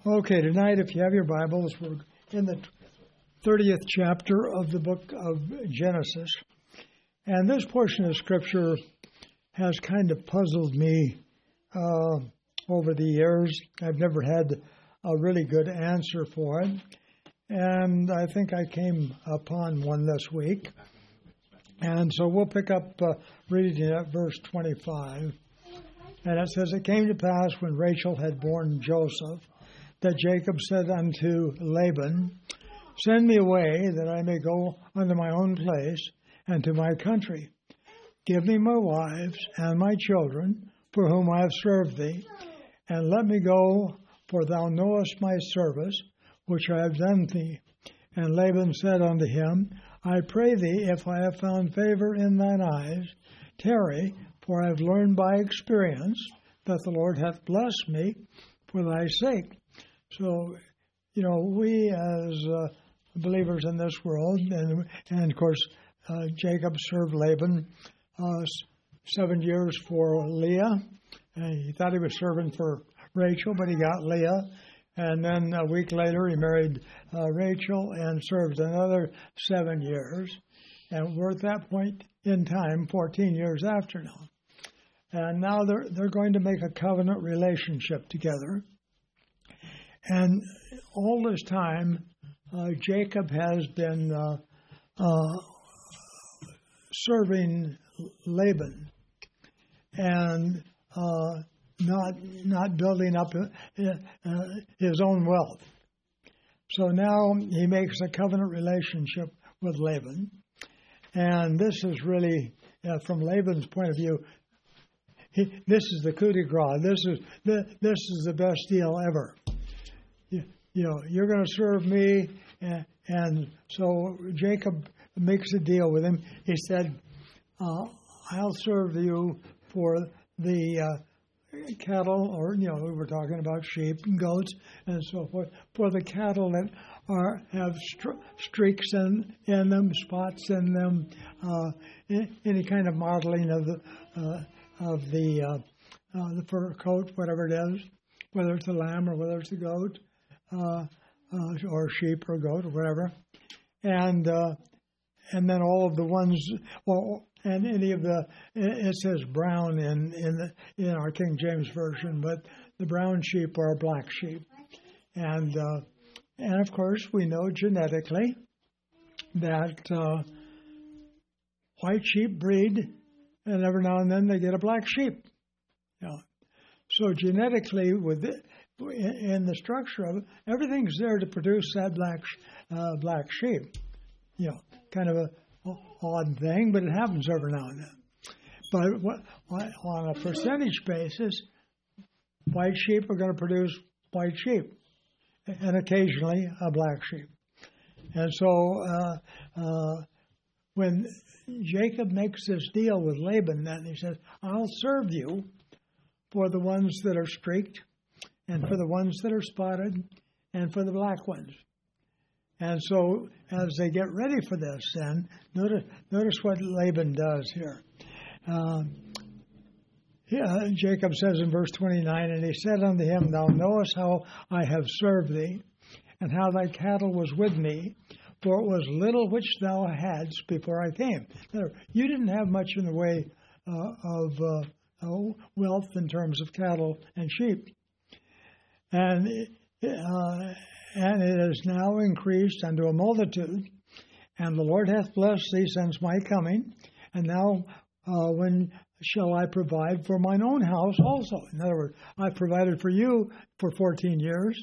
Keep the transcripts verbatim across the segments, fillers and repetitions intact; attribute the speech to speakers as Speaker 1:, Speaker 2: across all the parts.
Speaker 1: Okay, tonight, if you have your Bibles, we're in the thirtieth chapter of the book of Genesis. And this portion of Scripture has kind of puzzled me uh, over the years. I've never had a really good answer for it. And I think I came upon one this week. And so we'll pick up uh, reading at verse twenty-five. And it says, "It came to pass when Rachel had borne Joseph, that Jacob said unto Laban, Send me away, that I may go unto my own place and to my country. Give me my wives and my children, for whom I have served thee, and let me go, for thou knowest my service, which I have done thee. And Laban said unto him, I pray thee, if I have found favor in thine eyes, tarry, for I have learned by experience that the Lord hath blessed me for thy sake." So, you know, we as uh, believers in this world, and, and of course, uh, Jacob served Laban uh, seven years for Leah. And he thought he was serving for Rachel, but he got Leah. And then a week later, he married uh, Rachel and served another seven years. And we're at that point in time, fourteen years after now. And now they're they're going to make a covenant relationship together. And all this time, uh, Jacob has been uh, uh, serving Laban and uh, not not building up uh, uh, his own wealth. So now he makes a covenant relationship with Laban. And this is really, uh, from Laban's point of view, he, this is the coup de grace. This is the, this is the best deal ever. You, you know, you're going to serve me, and, and so Jacob makes a deal with him. He said, uh, "I'll serve you for the uh, cattle, or you know, we were talking about sheep and goats and so forth, for the cattle that are have str- streaks in in them, spots in them, uh, any kind of modeling of the uh, of the uh, uh, the fur coat, whatever it is, whether it's a lamb or whether it's a goat, uh, uh, or sheep or goat or whatever, and uh, and then all of the ones, well, and any of the, it says brown in in the, in our King James version, but the brown sheep are black sheep, and uh, and of course we know genetically that uh, white sheep breed, and every now and then they get a black sheep. You know. So genetically, with it, in the structure of it, everything's there to produce that black uh, black sheep. You know, kind of a odd thing, but it happens every now and then. But what, on a percentage basis, white sheep are going to produce white sheep, and occasionally a black sheep. And so uh, uh, when Jacob makes this deal with Laban, then he says, I'll serve you for the ones that are streaked, and for the ones that are spotted, and for the black ones. And so as they get ready for this, then, notice, notice what Laban does here. Uh, yeah, Jacob says in verse twenty-nine, And he said unto him, Thou knowest how I have served thee, and how thy cattle was with me, for it was little which thou hadst before I came. You didn't have much in the way uh, of uh, wealth in terms of cattle and sheep. And uh, and it is now increased unto a multitude, and the Lord hath blessed thee since my coming, and now uh, when shall I provide for mine own house also? In other words, I provided for you for fourteen years.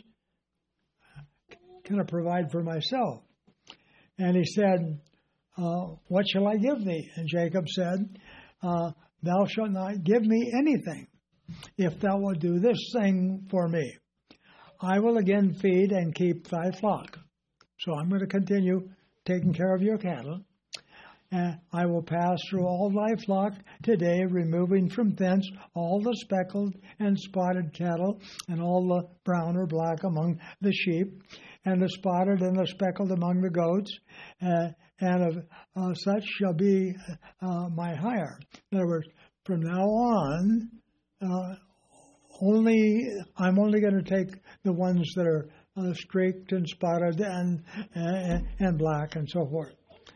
Speaker 1: Can I provide for myself? And he said, uh, What shall I give thee? And Jacob said, uh, Thou shalt not give me anything, if thou wilt do this thing for me. I will again feed and keep thy flock. So I'm going to continue taking care of your cattle. And I will pass through all thy flock today, removing from thence all the speckled and spotted cattle, and all the brown or black among the sheep, and the spotted and the speckled among the goats, uh, and of uh, such shall be uh, my hire. In other words, from now on, uh, only I'm only going to take the ones that are uh, streaked and spotted and, and and black and so forth.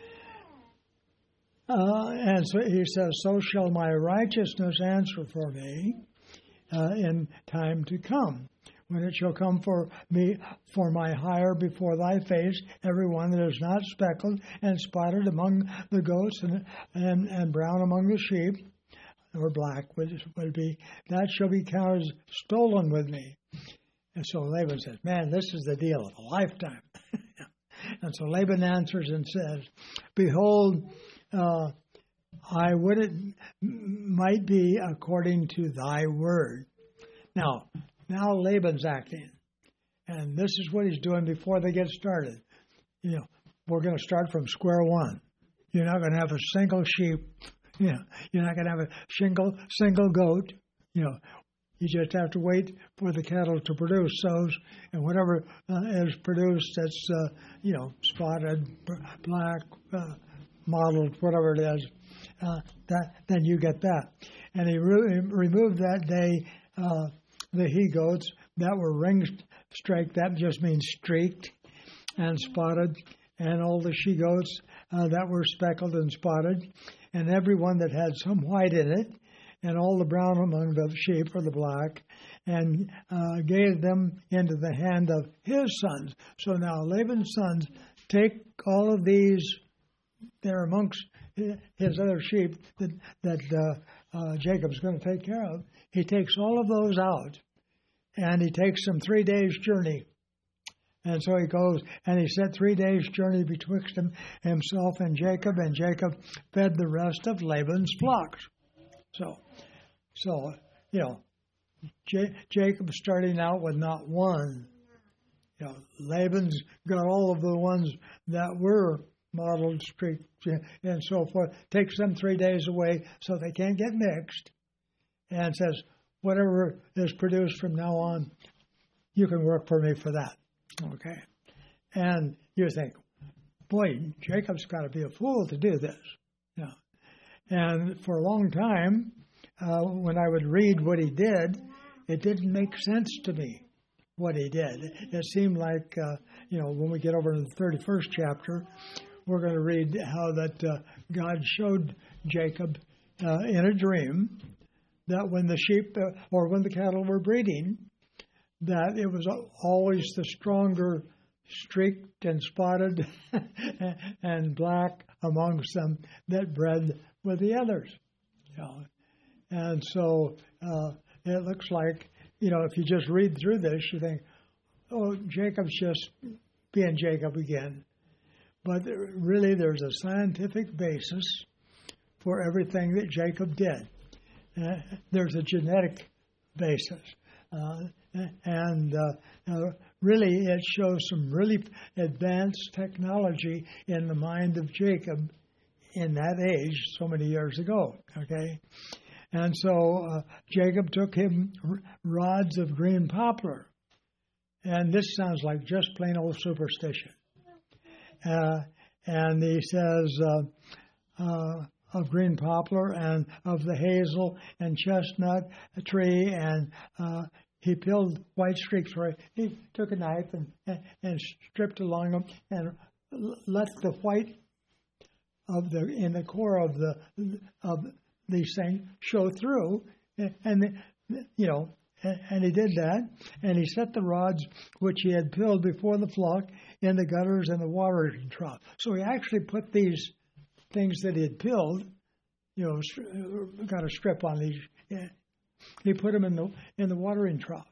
Speaker 1: Uh, and so he says, so shall my righteousness answer for me uh, in time to come. When it shall come for me, for my hire before thy face, every one that is not speckled and spotted among the goats and, and, and brown among the sheep, or black would, would be, that shall be counted as stolen with me. And so Laban says, man, this is the deal of a lifetime. And so Laban answers and says, behold, uh, I would it might be according to thy word. Now, now Laban's acting. And this is what he's doing before they get started. You know, we're going to start from square one. You're not going to have a single sheep. You know, you're not going to have a single, single goat. You know, you just have to wait for the cattle to produce those. And whatever uh, is produced that's, uh, you know, spotted, black, uh, mottled, whatever it is, uh, that then you get that. And he re- removed that day uh, the he-goats that were ring-streaked, that just means streaked and spotted, and all the she-goats uh, that were speckled and spotted, and every one that had some white in it, and all the brown among the sheep or the black, and uh, gave them into the hand of his sons. So now Laban's sons take all of these, they're amongst his other sheep that, that uh, uh, Jacob's going to take care of. He takes all of those out, and he takes them three days' journey. And so he goes, and he set three days' journey betwixt him, himself and Jacob, and Jacob fed the rest of Laban's flocks. So, so you know, J- Jacob starting out with not one. You know, Laban's got all of the ones that were mottled, streaked, and so forth. Takes them three days away so they can't get mixed. And says, whatever is produced from now on, you can work for me for that. Okay. And you think, boy, Jacob's got to be a fool to do this. Yeah. And for a long time, uh, when I would read what he did, it didn't make sense to me what he did. It seemed like, uh, you know, when we get over to the thirty-first chapter, we're going to read how that uh, God showed Jacob uh, in a dream that when the sheep uh, or when the cattle were breeding, that it was always the stronger streaked and spotted and black amongst them that bred with the others. You know? And so uh, it looks like, you know, if you just read through this, you think, oh, Jacob's just being Jacob again. But really there's a scientific basis for everything that Jacob did. Uh, there's a genetic basis. Uh, and uh, uh, really it shows some really advanced technology in the mind of Jacob in that age so many years ago, okay? And so uh, Jacob took him r- rods of green poplar. And this sounds like just plain old superstition. Uh, and he says, uh, uh, of green poplar and of the hazel and chestnut tree, and uh, he peeled white streaks for it. He took a knife and, and, and stripped along them and let the white of the in the core of the of these things show through, and, and you know, and, and he did that, and he set the rods which he had peeled before the flock in the gutters and the watering trough. So he actually put these things that he had peeled, you know, got a strip on these. He put them in the in the watering troughs,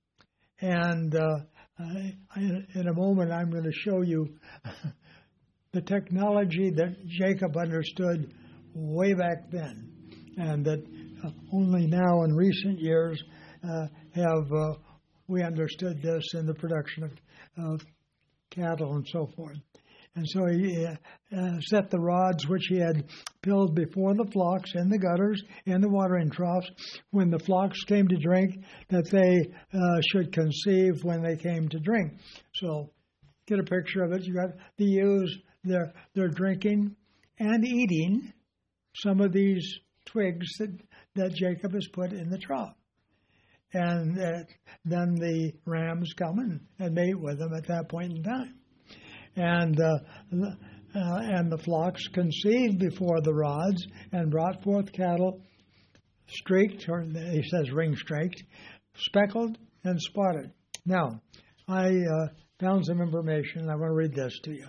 Speaker 1: and uh, I, I, in a moment I'm going to show you the technology that Jacob understood way back then, and that uh, only now in recent years uh, have uh, we understood this in the production of, of cattle and so forth. And so he uh, set the rods which he had peeled before the flocks in the gutters, in the watering troughs, when the flocks came to drink, that they uh, should conceive when they came to drink. So get a picture of it. You got the ewes, they're, they're drinking and eating some of these twigs that, that Jacob has put in the trough. and uh, then the rams come and, and mate with them at that point in time. And uh, uh, and the flocks conceived before the rods and brought forth cattle streaked, or he says ring-streaked, speckled and spotted. Now, I uh, found some information. I want to read this to you.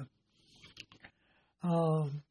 Speaker 1: Um,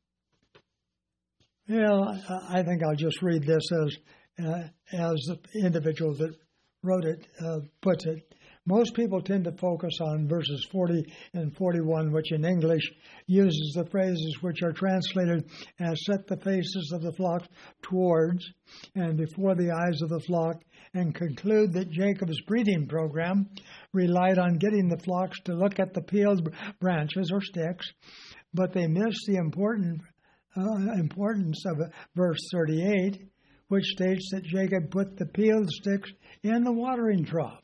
Speaker 1: yeah, I think I'll just read this as uh, as the individual that wrote it uh, puts it. Most people tend to focus on verses forty and forty-one, which in English uses the phrases which are translated as set the faces of the flock towards and before the eyes of the flock, and conclude that Jacob's breeding program relied on getting the flocks to look at the peeled branches or sticks, but they miss the important uh, importance of verse thirty-eight, which states that Jacob put the peeled sticks in the watering trough.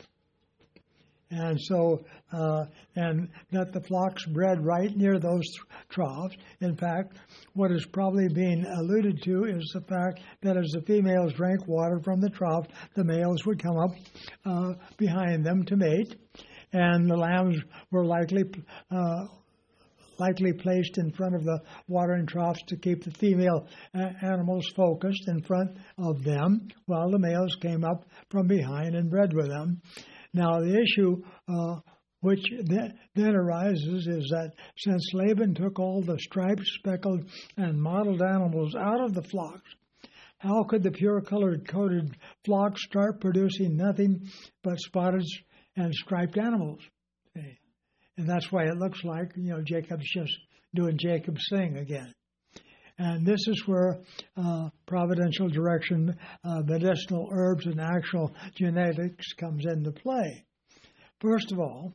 Speaker 1: And so, uh, and that the flocks bred right near those troughs. In fact, what is probably being alluded to is the fact that as the females drank water from the trough, the males would come up uh, behind them to mate, and the lambs were likely uh, likely placed in front of the watering troughs to keep the female uh, animals focused in front of them, while the males came up from behind and bred with them. Now, the issue uh, which th- then arises is that since Laban took all the striped, speckled, and mottled animals out of the flocks, how could the pure-colored, coated flocks start producing nothing but spotted and striped animals? Okay. And that's why it looks like, you know, Jacob's just doing Jacob's thing again. And this is where uh, providential direction, uh, medicinal herbs, and actual genetics comes into play. First of all,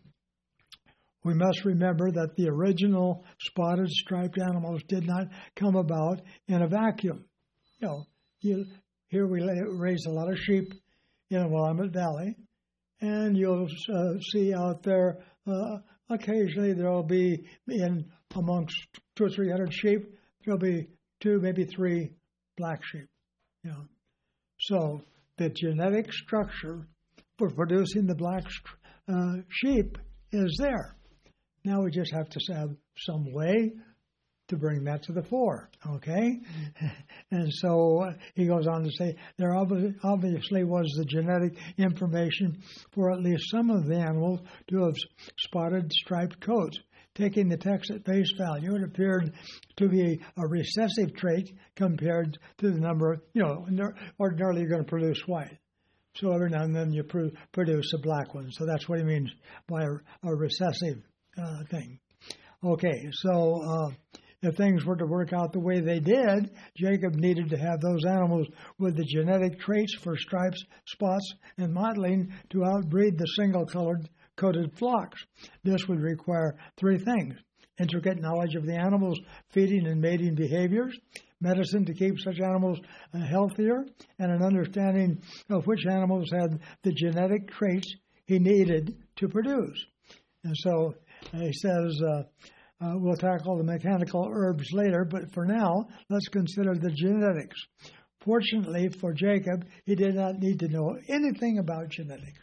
Speaker 1: we must remember that the original spotted, striped animals did not come about in a vacuum. You know, you, here we raise a lot of sheep in Willamette Valley, and you'll uh, see out there uh, occasionally there will be in amongst two or three hundred sheep, there'll be two, maybe three black sheep. You know. So the genetic structure for producing the black uh, sheep is there. Now we just have to have some way to bring that to the fore, okay? And so uh, he goes on to say, there obviously was the genetic information for at least some of the animals to have spotted striped coats. Taking the text at face value, it appeared to be a recessive trait compared to the number, of, you know, ordinarily you're going to produce white. So every now and then you pr- produce a black one. So that's what he means by a, a recessive uh, thing. Okay, so uh, if things were to work out the way they did, Jacob needed to have those animals with the genetic traits for stripes, spots, and mottling to outbreed the single-colored coated flocks. This would require three things: intricate knowledge of the animals' feeding and mating behaviors, medicine to keep such animals uh, healthier, and an understanding of which animals had the genetic traits he needed to produce. And so uh, he says, uh, uh, we'll tackle the mechanical herbs later, but for now, let's consider the genetics. Fortunately for Jacob, he did not need to know anything about genetics.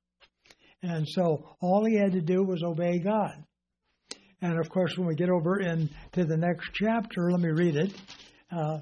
Speaker 1: And so all he had to do was obey God. And of course, when we get over into the next chapter, let me read it. Uh,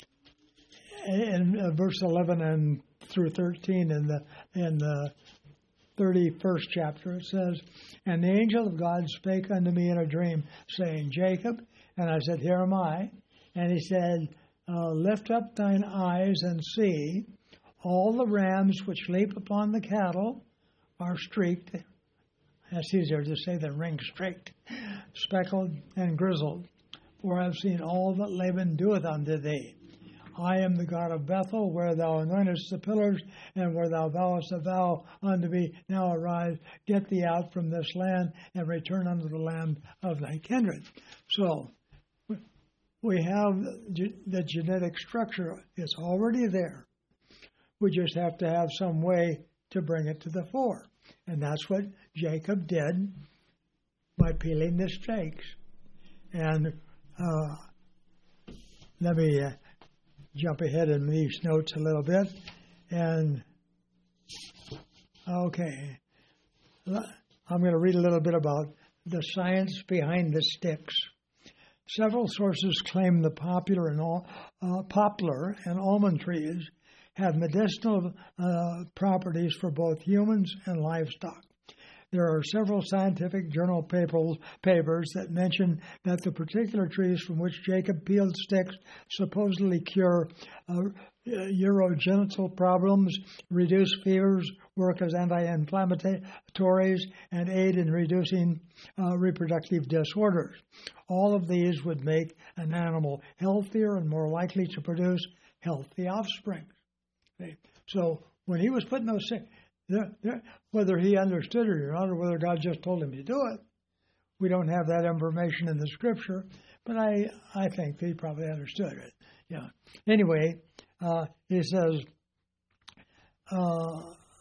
Speaker 1: in uh, verse eleven and through thirteen in the in the thirty-first chapter, it says, "And the angel of God spake unto me in a dream, saying, Jacob, and I said, Here am I. And he said, uh, Lift up thine eyes and see, all the rams which leap upon the cattle are streaked," that's easier to say than ring-streaked, "speckled and grizzled. For I have seen all that Laban doeth unto thee. I am the God of Bethel, where thou anointest the pillars, and where thou vowest a vow unto me. Now arise, get thee out from this land, and return unto the land of thy kindred." So we have the genetic structure. It's already there. We just have to have some way to bring it to the fore. And that's what Jacob did by peeling the stakes. And uh, let me uh, jump ahead in these notes a little bit. And Okay. I'm going to read a little bit about the science behind the sticks. Several sources claim the popular and all, uh, poplar and almond trees have medicinal uh, properties for both humans and livestock. There are several scientific journal papers, papers that mention that the particular trees from which Jacob peeled sticks supposedly cure uh, urogenital problems, reduce fevers, work as anti-inflammatories, and aid in reducing uh, reproductive disorders. All of these would make an animal healthier and more likely to produce healthy offspring. Okay. So when he was putting those things, they're, they're, whether he understood it or not, or whether God just told him to do it, we don't have that information in the Scripture. But I, I think he probably understood it. Yeah. Anyway, uh, he says, uh,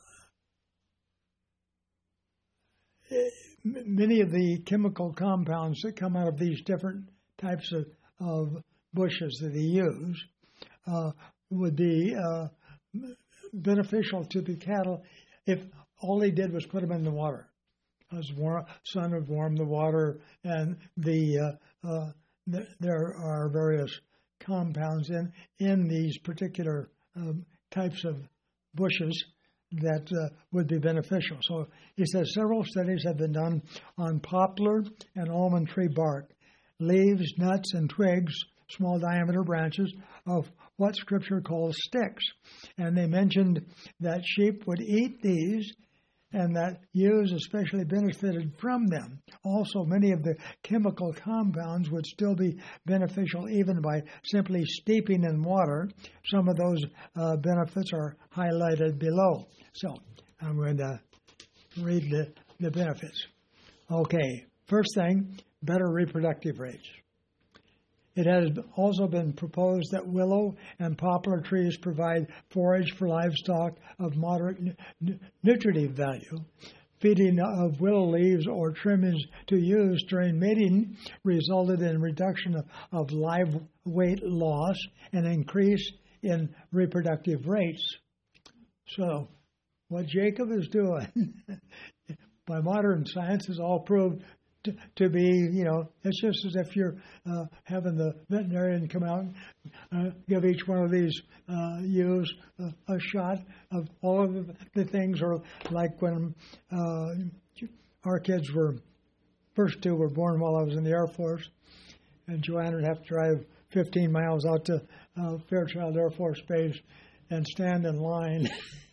Speaker 1: many of the chemical compounds that come out of these different types of, of bushes that he used uh, would be uh, beneficial to the cattle if all he did was put them in the water. Because the sun would warm the water, and the uh, uh, th- there are various compounds in, in these particular um, types of bushes that uh, would be beneficial. So he says several studies have been done on poplar and almond tree bark, leaves, nuts, and twigs, small diameter branches of what Scripture calls sticks. And they mentioned that sheep would eat these and that ewes especially benefited from them. Also, many of the chemical compounds would still be beneficial even by simply steeping in water. Some of those uh, benefits are highlighted below. So I'm going to read the, the benefits. Okay, first thing, better reproductive rates. It has also been proposed that willow and poplar trees provide forage for livestock of moderate n- nutritive value. Feeding of willow leaves or trimmings to use during mating resulted in reduction of, of live weight loss and increase in reproductive rates. So, what Jacob is doing by modern science is all proved To, to be, you know, it's just as if you're uh, having the veterinarian come out and uh, give each one of these uh, ewes a, a shot of all of the, the things, or like when uh, our kids were, first two were born while I was in the Air Force, and Joanne would have to drive fifteen miles out to uh, Fairchild Air Force Base and stand in line.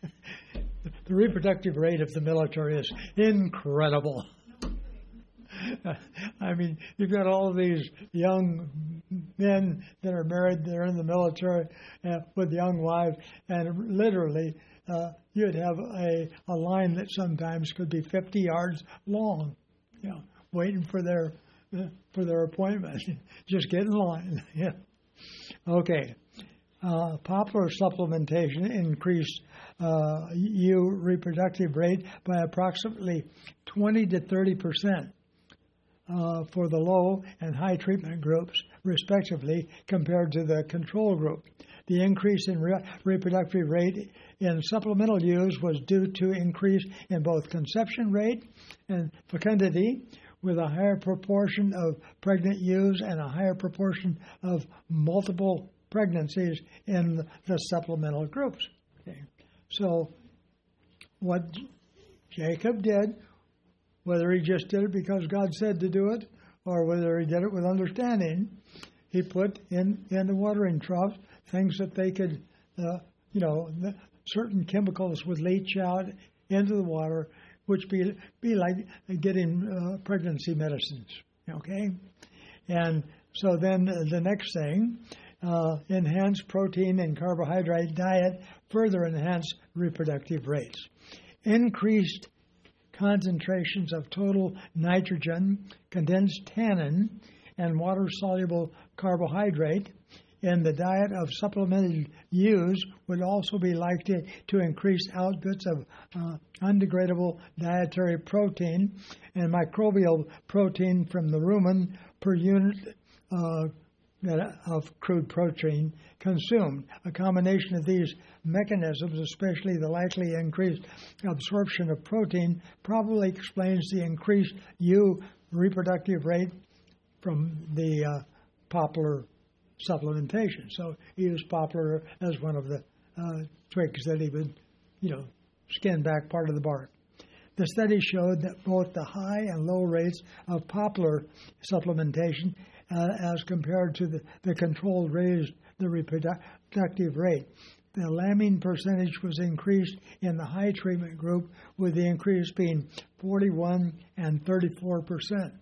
Speaker 1: The reproductive rate of the military is incredible. I mean, you've got all of these young men that are married, they're in the military uh, with young wives, and literally uh, you'd have a, a line that sometimes could be fifty yards long, you know, waiting for their uh, for their appointment. Just get in line. Yeah. Okay. Uh, poplar supplementation increased uh, ewe reproductive rate by approximately twenty to thirty percent. Uh, for the low and high treatment groups, respectively, compared to the control group. The increase in re- reproductive rate in supplemental ewes was due to increase in both conception rate and fecundity, with a higher proportion of pregnant ewes and a higher proportion of multiple pregnancies in the, the supplemental groups. Okay. So what Jacob did, whether he just did it because God said to do it, or whether he did it with understanding, he put in, in the watering troughs things that they could, uh, you know, certain chemicals would leach out into the water, which be be like getting uh, pregnancy medicines. Okay, and so then the next thing, uh, enhanced protein and carbohydrate diet further enhanced reproductive rates. Increased concentrations of total nitrogen, condensed tannin, and water-soluble carbohydrate in the diet of supplemented ewes would also be likely to increase outputs of uh, undegradable dietary protein and microbial protein from the rumen per unit uh, of crude protein consumed. A combination of these mechanisms, especially the likely increased absorption of protein, probably explains the increased ewe reproductive rate from the uh, poplar supplementation. So he used poplar as one of the uh, twigs that he would, you know, skin back part of the bark. The study showed that both the high and low rates of poplar supplementation uh, as compared to the, the control raised the reproductive rate. The lambing percentage was increased in the high treatment group, with the increase being forty-one and thirty-four percent.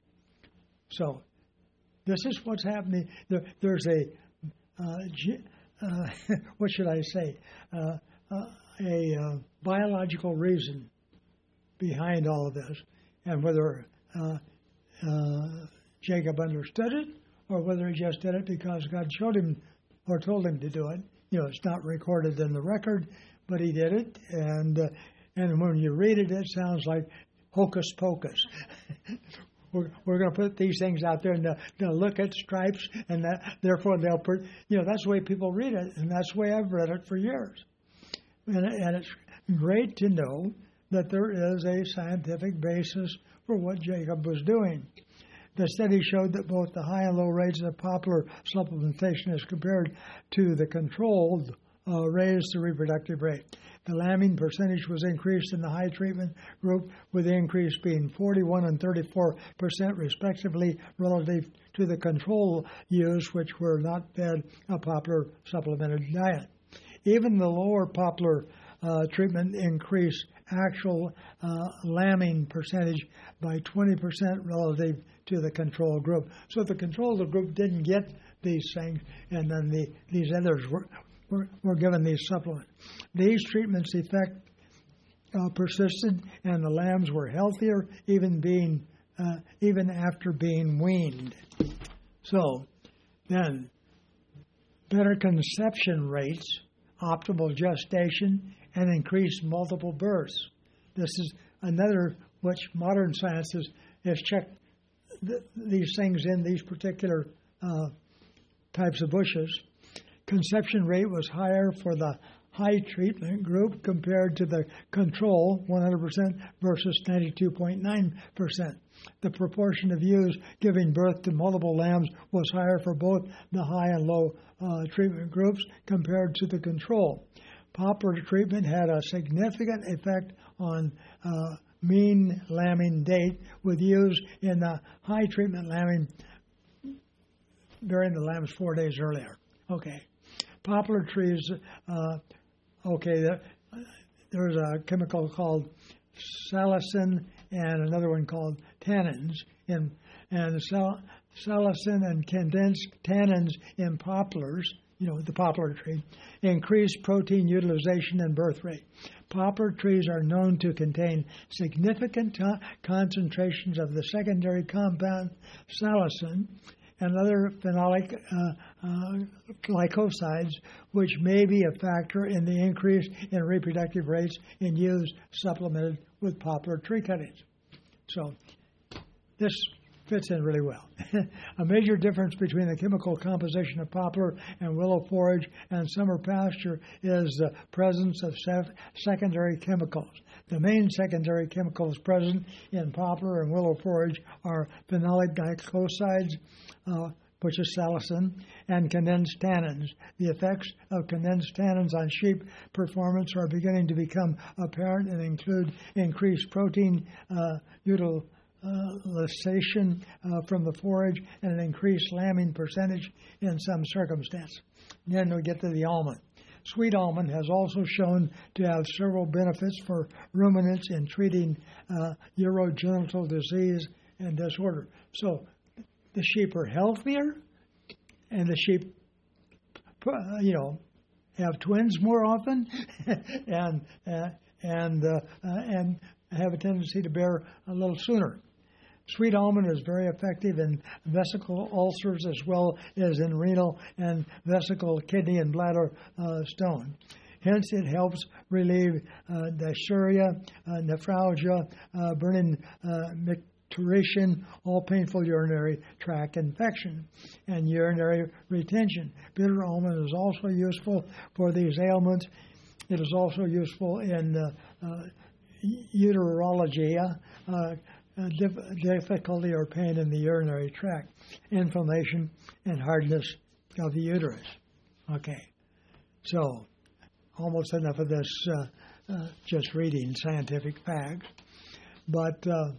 Speaker 1: So this is what's happening. There, there's a, uh, uh, what should I say, uh, uh, a uh, biological reason behind all of this, and whether uh, uh, Jacob understood it or whether he just did it because God showed him or told him to do it. You know, it's not recorded in the record, but he did it, and uh, and when you read it, it sounds like hocus pocus. we're we're going to put these things out there, and they'll, they'll look at stripes, and that, therefore they'll put, you know, that's the way people read it, and that's the way I've read it for years. And, and it's great to know that there is a scientific basis for what Jacob was doing. The study showed that both the high and low rates of poplar supplementation as compared to the controlled uh, raised the reproductive rate. The lambing percentage was increased in the high treatment group, with the increase being forty-one and thirty-four percent respectively relative to the control ewes, which were not fed a poplar supplemented diet. Even the lower poplar uh, treatment increased actual uh, lambing percentage by twenty percent relative to the control group. So the control group didn't get these things, and then the, these others were, were, were given these supplements. These treatments' effect uh, persisted, and the lambs were healthier even being uh, even after being weaned. So then, better conception rates, optimal gestation, and increased multiple births. This is another which modern science has, has checked th- these things in these particular uh, types of bushes. Conception rate was higher for the high treatment group compared to the control, one hundred percent versus ninety-two point nine percent. The proportion of ewes giving birth to multiple lambs was higher for both the high and low uh, treatment groups compared to the control. Poplar treatment had a significant effect on uh, mean lambing date, with ewes in the high treatment lambing bearing the lambs four days earlier. Okay. Poplar trees, uh, okay, there, there's a chemical called salicin and another one called tannins, in, and sal, salicin and condensed tannins in poplars, you know, the poplar tree, increase protein utilization and birth rate. Poplar trees are known to contain significant t- concentrations of the secondary compound salicin and other phenolic uh, uh, glycosides, which may be a factor in the increase in reproductive rates in ewes supplemented with poplar tree cuttings. So this fits in really well. A major difference between the chemical composition of poplar and willow forage and summer pasture is the presence of sef- secondary chemicals. The main secondary chemicals present in poplar and willow forage are phenolic glycosides, uh, which is salicin, and condensed tannins. The effects of condensed tannins on sheep performance are beginning to become apparent and include increased protein uh, utilization uh, uh, from the forage and an increased lambing percentage in some circumstances. Then we get to the almond. Sweet almond has also shown to have several benefits for ruminants in treating uh, urogenital disease and disorder. So the sheep are healthier, and the sheep, uh, you know, have twins more often, and uh, and uh, uh, and have a tendency to bear a little sooner. Sweet almond is very effective in vesical ulcers as well as in renal and vesical, kidney, and bladder uh, stone. Hence, it helps relieve uh, dysuria, uh, nephralgia, uh, burning uh, tuition, all painful urinary tract infection, and urinary retention. Bitter almond is also useful for these ailments. It is also useful in uh, uh, uterology, uh, uh, dif- difficulty or pain in the urinary tract, inflammation, and hardness of the uterus. Okay, so almost enough of this uh, uh, just reading scientific facts. But, uh,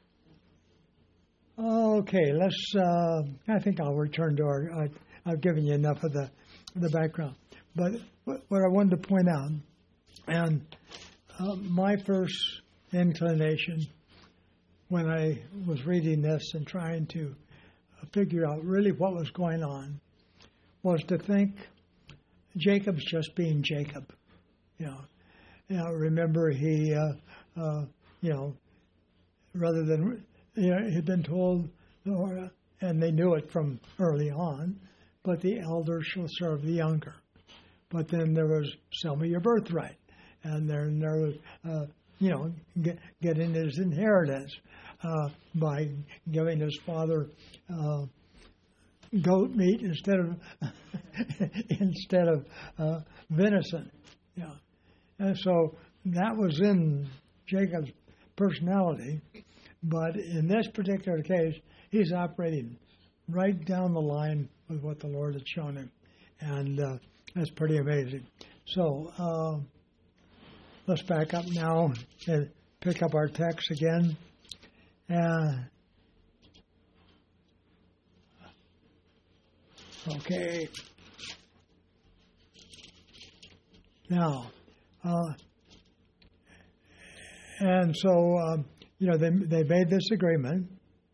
Speaker 1: okay, let's, uh, I think I'll return to our, I, I've given you enough of the, the background. But what I wanted to point out, and uh, my first inclination when I was reading this and trying to figure out really what was going on, was to think Jacob's just being Jacob. You know, you know remember he, uh, uh, you know, rather than, you know, he'd been told, or, and they knew it from early on, but the elder shall serve the younger. But then there was sell me your birthright, and then there was, uh, you know, get, getting his inheritance uh, by giving his father uh, goat meat instead of instead of uh, venison. Yeah, and so that was in Jacob's personality, but in this particular case, he's operating right down the line with what the Lord had shown him, and uh, that's pretty amazing. So uh, let's back up now and pick up our text again. Uh, okay. Now, uh, and so um, you know they they made this agreement,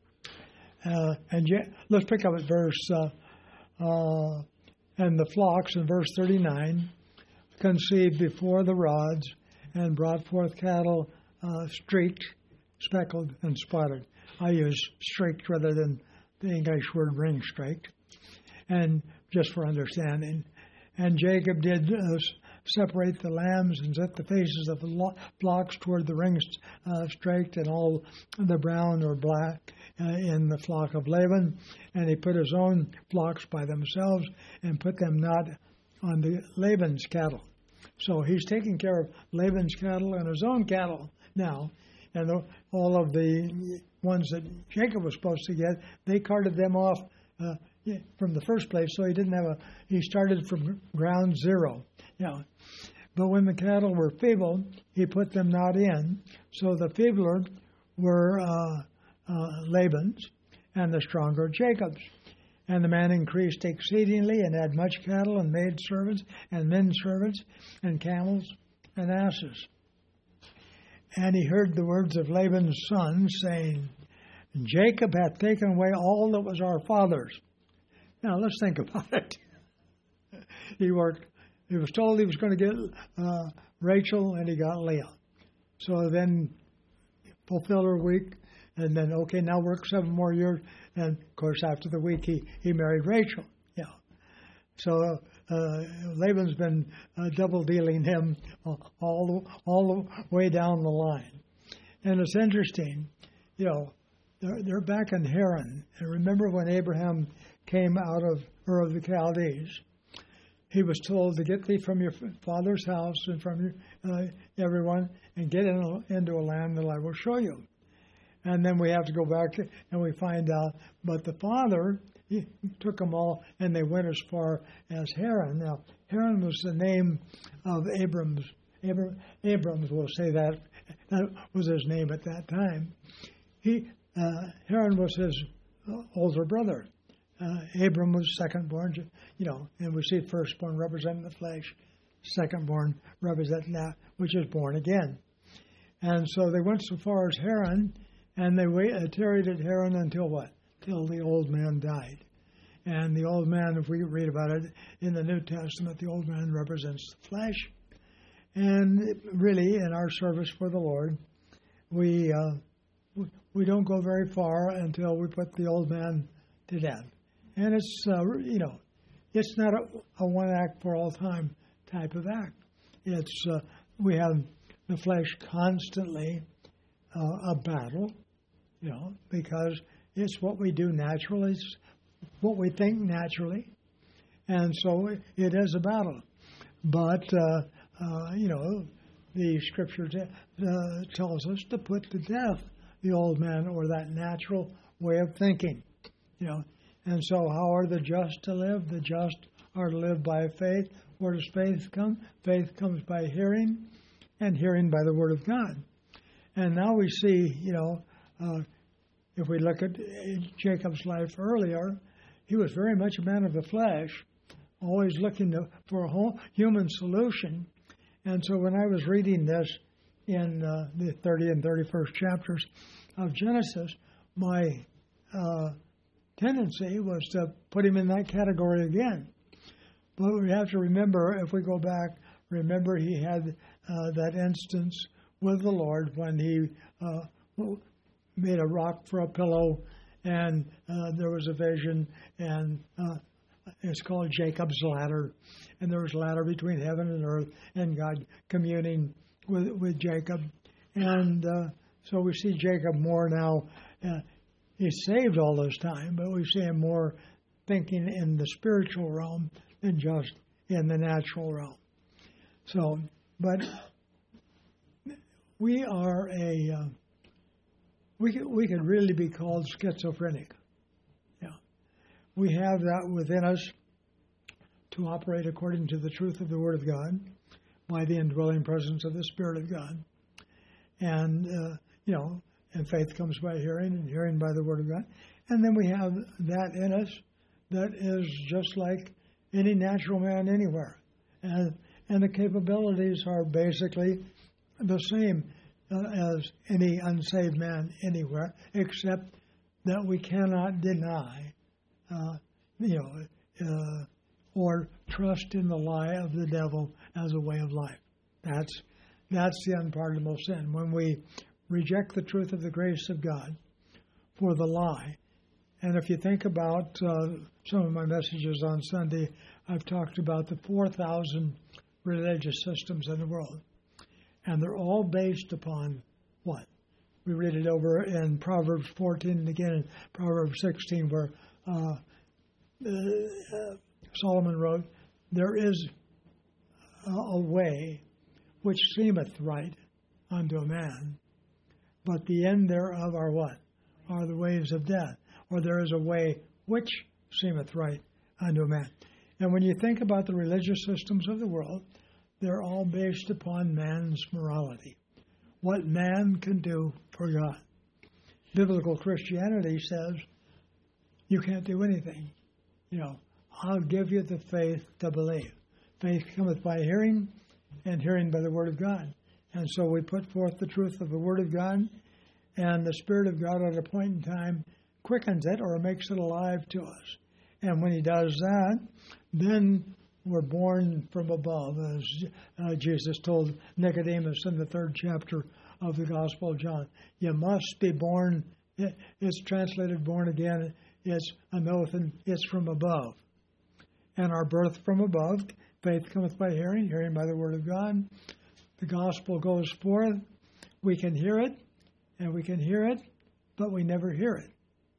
Speaker 1: uh, and yet, let's pick up at verse. Uh, uh, and the flocks in verse thirty-nine conceived before the rods and brought forth cattle uh, streaked, speckled, and spotted. I use streaked rather than the English word ring streaked, and just for understanding. And Jacob did uh, separate the lambs and set the faces of the flocks toward the ring uh, streaked, and all the brown or black uh, in the flock of Laban. And he put his own flocks by themselves and put them not on the Laban's cattle. So he's taking care of Laban's cattle and his own cattle now. And the, all of the ones that Jacob was supposed to get, they carted them off uh, from the first place. So he didn't have a, he started from ground zero. You know. But when the cattle were feeble, he put them not in. So the feebler were uh, uh, Laban's, and the stronger Jacob's. And the man increased exceedingly, and had much cattle, and maid servants, and men servants, and camels, and asses. And he heard the words of Laban's son, saying, Jacob hath taken away all that was our father's. Now, let's think about it. He worked. He was told he was going to get uh, Rachel, and he got Leah. So then, fulfill her week, and then, okay, now work seven more years. And, of course, after the week, he, he married Rachel. Yeah. So uh, Laban's been uh, double-dealing him all the, all the way down the line. And it's interesting, you know, they're, they're back in Haran. And remember when Abraham came out of Ur of the Chaldees, he was told to get thee from your father's house and from your, uh, everyone and get in, into a land that I will show you. And then we have to go back to, and we find out, but the father, he took them all, and they went as far as Haran. Now, Haran was the name of Abram's. Abram, Abrams will say that. That was his name at that time. He uh, Haran was his uh, older brother. Uh, Abram was second-born, you know, and we see firstborn representing the flesh, second-born representing that which is born again. And so they went so far as Haran, and they wait, uh, tarried at Haran until what? Till the old man died. And the old man, if we read about it in the New Testament, the old man represents the flesh. And it, really, in our service for the Lord, we uh, we don't go very far until we put the old man to death. And it's, uh, you know, it's not a, a one act for all time type of act. It's, uh, we have the flesh constantly uh, a battle, you know, because it's what we do naturally, it's what we think naturally, and so it is a battle. But, uh, uh, you know, the Scripture t- uh, tells us to put to death the old man or that natural way of thinking, you know. And so how are the just to live? The just are to live by faith. Where does faith come? Faith comes by hearing, and hearing by the Word of God. And now we see, you know, uh, if we look at Jacob's life earlier, he was very much a man of the flesh, always looking to, for a whole human solution. And so when I was reading this in uh, the thirtieth and thirty-first chapters of Genesis, my uh, tendency was to put him in that category again. But we have to remember, if we go back, remember he had uh, that instance with the Lord when he uh, made a rock for a pillow, and uh, there was a vision, and uh, it's called Jacob's ladder, and there was a ladder between heaven and earth, and God communing with with Jacob, and uh, so we see Jacob more now. Uh, he's saved all this time, but we see him more thinking in the spiritual realm than just in the natural realm. So, but we are a uh, we could, we could really be called schizophrenic. Yeah, we have that within us to operate according to the truth of the Word of God by the indwelling presence of the Spirit of God, and uh, you know, and faith comes by hearing, and hearing by the Word of God, and then we have that in us that is just like any natural man anywhere, and and the capabilities are basically the same uh, as any unsaved man anywhere, except that we cannot deny, uh, you know, uh, or trust in the lie of the devil as a way of life. That's that's the unpardonable sin. When we reject the truth of the grace of God for the lie. And if you think about uh, some of my messages on Sunday, I've talked about the four thousand religious systems in the world. And they're all based upon what? We read it over in Proverbs fourteen and again in Proverbs sixteen, where uh, uh, Solomon wrote, "There is a, a way which seemeth right unto a man, but the end thereof are what? Are the ways of death. Or there is a way which seemeth right unto a man." And when you think about the religious systems of the world, they're all based upon man's morality, what man can do for God. Biblical Christianity says you can't do anything. You know, I'll give you the faith to believe. Faith cometh by hearing, and hearing by the Word of God. And so we put forth the truth of the Word of God, and the Spirit of God at a point in time quickens it or makes it alive to us. And when He does that, then we're born from above, as uh, Jesus told Nicodemus in the third chapter of the Gospel of John. You must be born, it's translated born again, it's an oath, and it's from above. And our birth from above, faith cometh by hearing, hearing by the Word of God. The gospel goes forth, we can hear it, and we can hear it, but we never hear it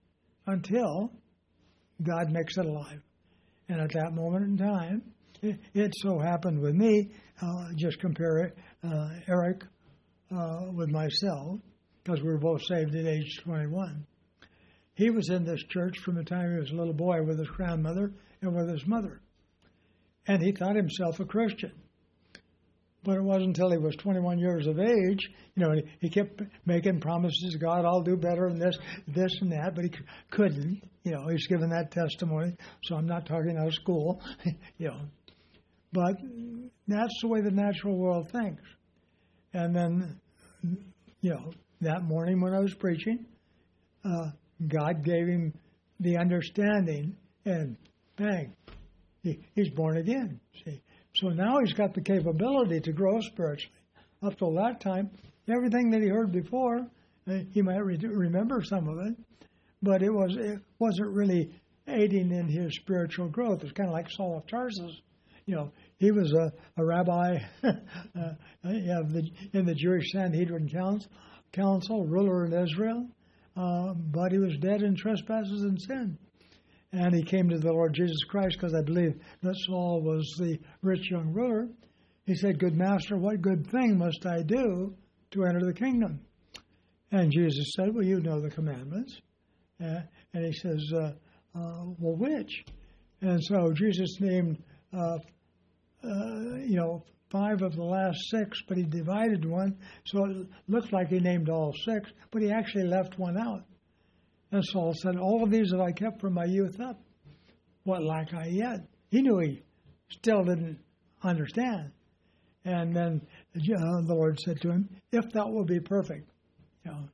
Speaker 1: until God makes it alive. And at that moment in time, it, it so happened with me, uh, just compare uh, Eric uh, with myself, because we were both saved at age twenty-one. He was in this church from the time he was a little boy with his grandmother and with his mother. And he thought himself a Christian. But it wasn't until he was twenty-one years of age, you know, he kept making promises to God, I'll do better and this, this and that, but he couldn't. You know, he's given that testimony, so I'm not talking out of school, you know. But that's the way the natural world thinks. And then, you know, that morning when I was preaching, uh, God gave him the understanding, and bang, he, he's born again, see. So now he's got the capability to grow spiritually. Up till that time, everything that he heard before, uh, he might re- remember some of it, but it was it wasn't really aiding in his spiritual growth. It's kind of like Saul of Tarsus. You know, he was a, a rabbi uh, of the, in the Jewish Sanhedrin Council, council, ruler in Israel, uh, but he was dead in trespasses and sin. And he came to the Lord Jesus Christ, because I believe that Saul was the rich young ruler. He said, "Good master, what good thing must I do to enter the kingdom?" And Jesus said, "Well, you know the commandments." Uh, and he says, uh, uh, "Well, which?" And so Jesus named, uh, uh, you know, five of the last six, but he divided one, so it looked like he named all six, but he actually left one out. And Saul said, "All of these have I kept from my youth up. What lack I yet?" He knew he still didn't understand. And then uh, the Lord said to him, "If thou will be perfect," you know,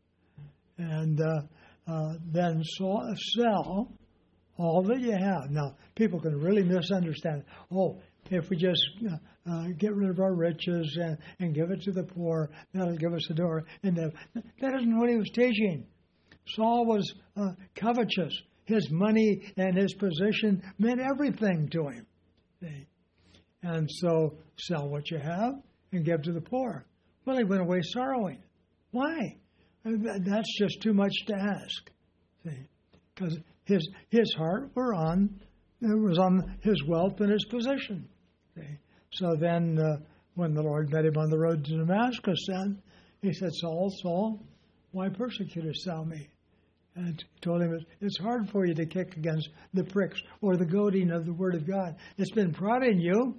Speaker 1: and uh, uh, then Saul, sell all that you have. Now, people can really misunderstand. Oh, if we just uh, uh, get rid of our riches and, and give it to the poor, that'll give us a door. And that, that isn't what he was teaching. Saul was uh, covetous. His money and his position meant everything to him. See? And so, sell what you have and give to the poor. Well, he went away sorrowing. Why? That's just too much to ask. See? Because his his heart were on it was on his wealth and his position. See? So then, uh, when the Lord met him on the road to Damascus, then he said, "Saul, Saul, why persecutest thou me?" And told him, "It's hard for you to kick against the pricks or the goading of the Word of God. It's been prodding you,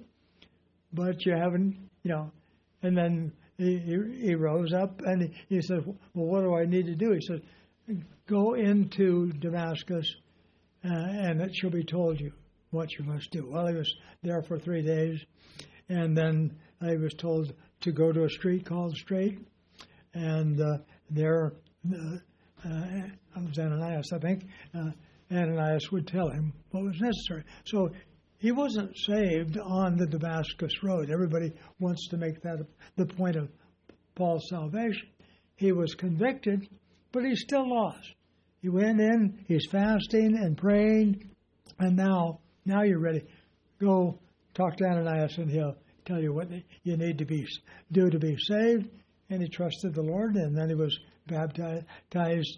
Speaker 1: but you haven't, you know." And then he, he, he rose up and he, he said, "Well, what do I need to do?" He said, "Go into Damascus uh, and it shall be told you what you must do." Well, he was there for three days, and then he was told to go to a street called Straight, and uh, there... Uh, Uh, it was Ananias, I think. Uh, Ananias would tell him what was necessary. So he wasn't saved on the Damascus road. Everybody wants to make that the point of Paul's salvation. He was convicted, but he's still lost. He went in, he's fasting and praying, and now, now you're ready. Go talk to Ananias, and he'll tell you what you need to be do to be saved. And he trusted the Lord, and then he was baptized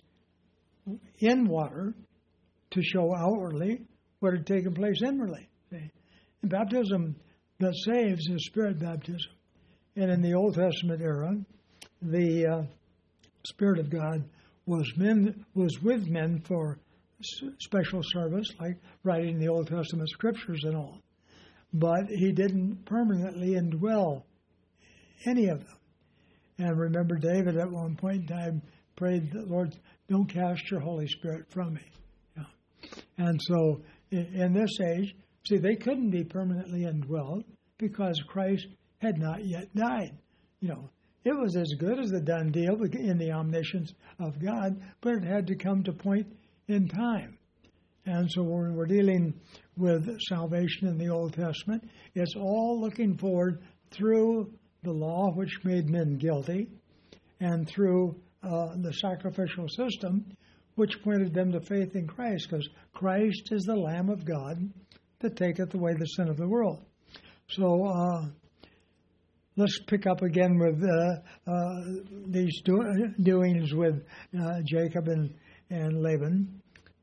Speaker 1: in water to show outwardly what had taken place inwardly. See? And baptism that saves is Spirit baptism. And in the Old Testament era, the uh, Spirit of God was men was with men for s- special service, like writing the Old Testament scriptures and all. But he didn't permanently indwell any of them. And remember, David at one point in time prayed, "Lord, don't cast your Holy Spirit from me." Yeah. And so in, in this age, see, they couldn't be permanently indwelled because Christ had not yet died. You know, it was as good as a done deal in the omniscience of God, but it had to come to point in time. And so when we're dealing with salvation in the Old Testament, it's all looking forward through the law, which made men guilty, and through uh, the sacrificial system, which pointed them to faith in Christ, because Christ is the Lamb of God that taketh away the sin of the world. So uh, let's pick up again with uh, uh, these do- doings with uh, Jacob and, and Laban.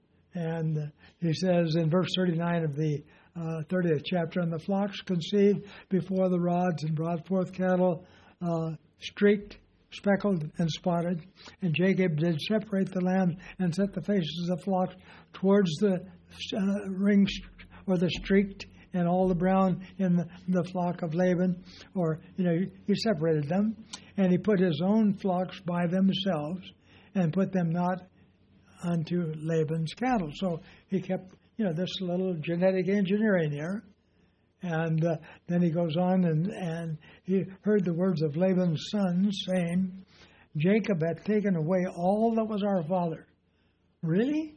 Speaker 1: And he says in verse thirty-nine of the uh, thirtieth chapter, "And the flocks conceived before the rods and brought forth cattle uh, streaked, speckled, and spotted. And Jacob did separate the lambs and set the faces of the flocks towards the uh, ring or the streaked, and all the brown in the, the flock of Laban." Or, you know, he separated them. "And he put his own flocks by themselves and put them not unto Laban's cattle." So he kept, you know, this little genetic engineering here. And uh, then he goes on, and, and he heard the words of Laban's sons, saying, "Jacob hath taken away all that was our father." Really?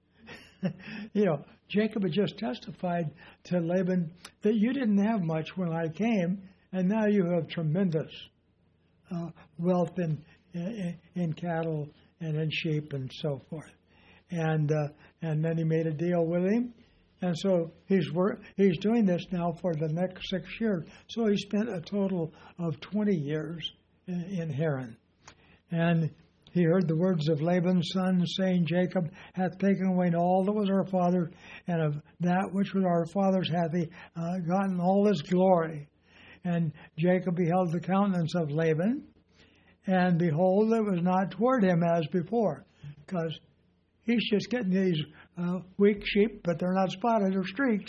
Speaker 1: You know, Jacob had just testified to Laban that you didn't have much when I came, and now you have tremendous uh, wealth in, in in cattle and in sheep and so forth. And uh, and then he made a deal with him. And so he's wor- he's doing this now for the next six years. So he spent a total of twenty years in, in Haran. And he heard the words of Laban's son, saying, Jacob hath taken away all that was our father, and of that which was our father's hath he uh, gotten all his glory. And Jacob beheld the countenance of Laban, and behold, it was not toward him as before, because he's just getting these uh, weak sheep, but they're not spotted or streaked.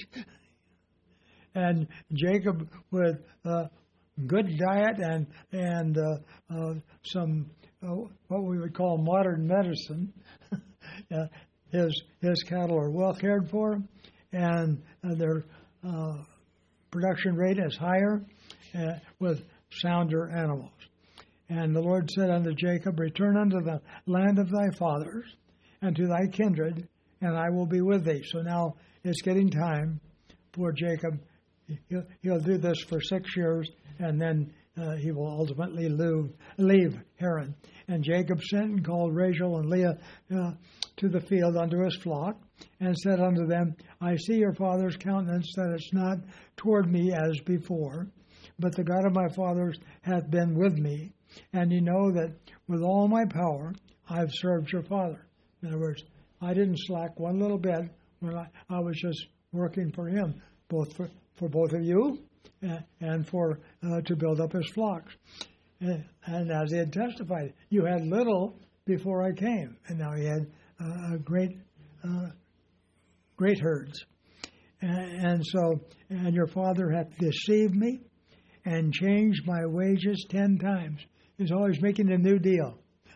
Speaker 1: And Jacob, with uh, good diet and and uh, uh, some uh, what we would call modern medicine, uh, his his cattle are well cared for, and uh, their uh, production rate is higher uh, with sounder animals. And the Lord said unto Jacob, Return unto the land of thy fathers, and to thy kindred, and I will be with thee. So now it's getting time for Jacob. He'll, he'll do this for six years, and then uh, he will ultimately leave, leave Haran. And Jacob sent and called Rachel and Leah uh, to the field unto his flock, and said unto them, I see your father's countenance, that it's not toward me as before, but the God of my fathers hath been with me, and you know that with all my power I've served your father. In other words, I didn't slack one little bit when I, I was just working for him, both for, for both of you uh, and for uh, to build up his flocks. And, and as he had testified, you had little before I came, and now he had uh, a great, uh, great herds. And, and so, and your father hath deceived me and changed my wages ten times. He's always making a new deal.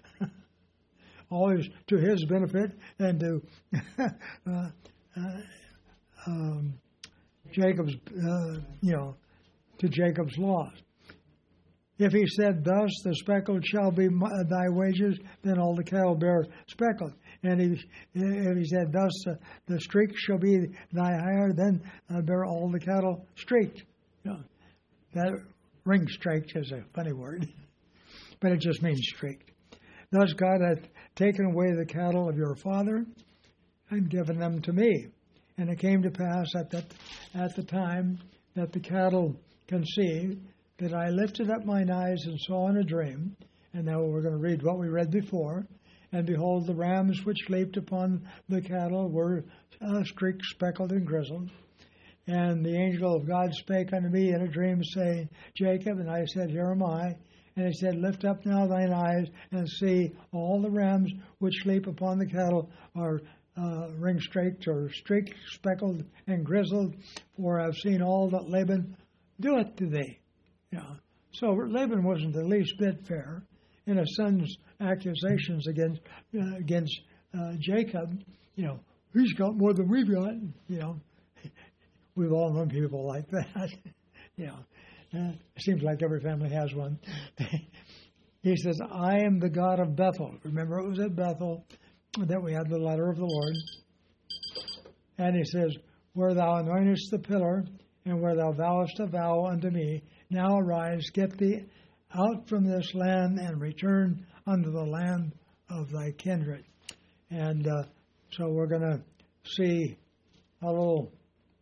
Speaker 1: Always to his benefit and to uh, uh, um, Jacob's, uh, you know, to Jacob's loss. If he said, Thus the speckled shall be my, thy wages, then all the cattle bear speckled. And if, if he said, Thus the, the streak shall be thy hire, then uh, bear all the cattle streaked. You know, that ring streaked is a funny word, but it just means streaked. Thus God hath taken away the cattle of your father and given them to me. And it came to pass at that at the time that the cattle conceived, that I lifted up mine eyes and saw in a dream. And now we're going to read what we read before. And behold, the rams which leaped upon the cattle were uh, streaked, speckled, and grizzled. And the angel of God spake unto me in a dream, saying, Jacob, and I said, Here am I. And he said, Lift up now thine eyes, and see, all the rams which leap upon the cattle are uh, ring-streaked, or streaked, speckled, and grizzled, for I've seen all that Laban doeth to thee. You know, so Laban wasn't the least bit fair in his son's accusations against uh, against uh, Jacob. You know, he's got more than we've got. You know, we've all known people like that. You know. Uh, it seems like every family has one. He says, I am the God of Bethel. Remember, it was at Bethel that we had the letter of the Lord. And he says, Where thou anointest the pillar, and where thou vowest a vow unto me, now arise, get thee out from this land, and return unto the land of thy kindred. And uh, so we're going to see a little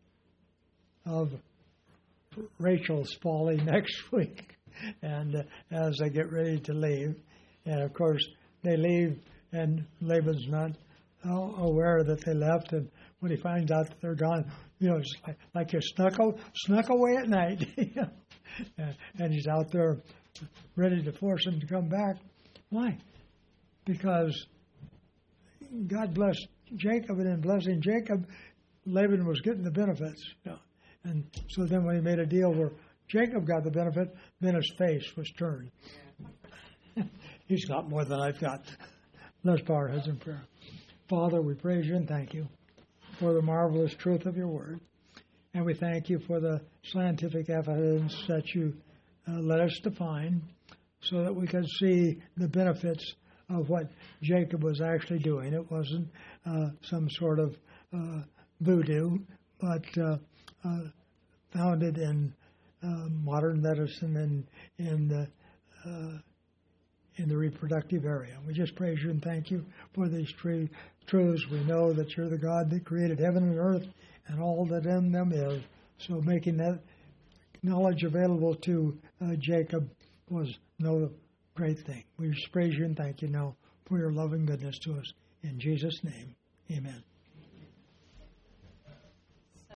Speaker 1: of Rachel's folly next week, and uh, as they get ready to leave, and of course they leave, and Laban's not uh, aware that they left, and when he finds out that they're gone, you know, it's like, like you snuck snuck away at night, and he's out there ready to force him to come back. Why? Because God blessed Jacob, and in blessing Jacob, Laban was getting the benefits. You know. And so then when he made a deal where Jacob got the benefit, then his face was turned. He's got more than I've got. Let's bow our heads in prayer. Father, we praise you and thank you for the marvelous truth of your word. And we thank you for the scientific evidence that you uh, led us to find so that we could see the benefits of what Jacob was actually doing. It wasn't uh, some sort of uh, voodoo, but uh, Uh, founded in uh, modern medicine and in the uh, in the reproductive area. We just praise you and thank you for these three truths. We know that you're the God that created heaven and earth and all that in them is. So making that knowledge available to uh, Jacob was no great thing. We just praise you and thank you now for your love and goodness to us. In Jesus' name, amen.